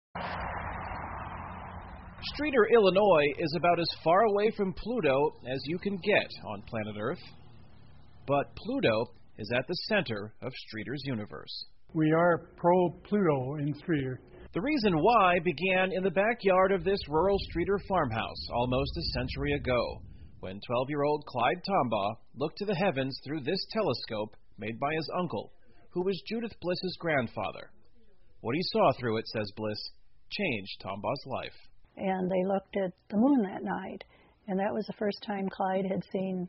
Streator, Illinois is about as far away from Pluto as you can get on planet Earth. But Pluto is at the center of Streator's universe. We are pro-Pluto in Streator. The reason why began in the backyard of this rural Streator farmhouse almost a century ago, when 12-year-old Clyde Tombaugh looked to the heavens through this telescope made by his uncle, who was Judith Bliss's grandfather. What he saw through it, says Bliss, changed Tombaugh's life. And they looked at the moon that night, and that was the first time Clyde had seen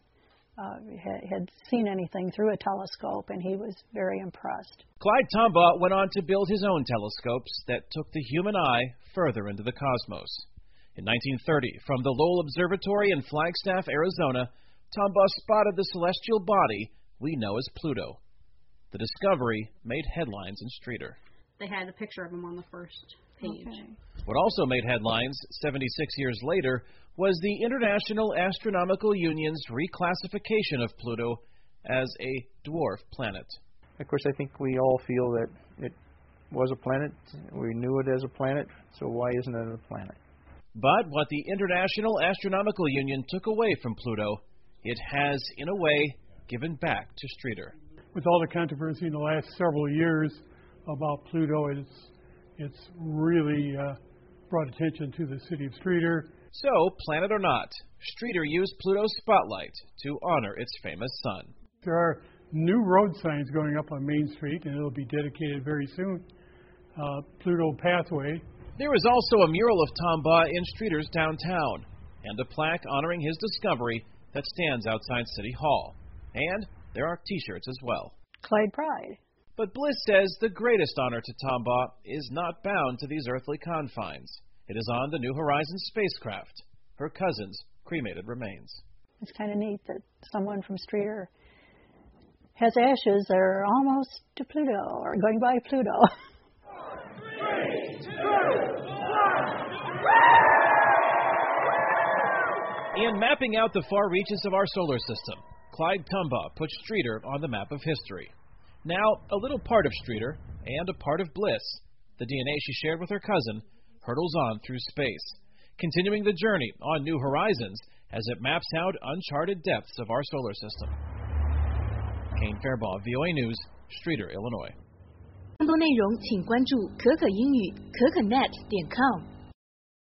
anything through a telescope, and he was very impressed. Clyde Tombaugh went on to build his own telescopes that took the human eye further into the cosmos. In 1930, from the Lowell Observatory in Flagstaff, Arizona, Tombaugh spotted the celestial body we know as Pluto. The discovery made headlines in Streator. They had a picture of him on the first page. Okay. What also made headlines 76 years later was the International Astronomical Union's reclassification of Pluto as a dwarf planet. Of course, I think we all feel that it was a planet. We knew it as a planet, so why isn't it a planet? But what the International Astronomical Union took away from Pluto, it has, in a way, given back to Streator. With all the controversy in the last several years about Pluto, it's really brought attention to the city of Streator. So, planet or not, Streator used Pluto's spotlight to honor its famous sun. There are new road signs going up on Main Street, and it'll be dedicated very soon. Pluto Pathway. There is also a mural of Tombaugh in Streator's downtown, and a plaque honoring his discovery that stands outside City Hall. And there are T-shirts as well. Clyde Pride. But Bliss says the greatest honor to Tombaugh is not bound to these earthly confines. It is on the New Horizons spacecraft, her cousin's cremated remains. It's kind of neat that someone from Streator has ashes that are almost to Pluto, or going by Pluto. 3, 2, 1. In mapping out the far reaches of our solar system, Clyde Tombaugh put Streator on the map of history. Now, a little part of Streator, and a part of Bliss, the DNA she shared with her cousin, hurtles on through space, continuing the journey on New Horizons as it maps out uncharted depths of our solar system. Kane Fairbaugh, VOA News, Streator, Illinois. 更多内容请关注可可英语可可net.com。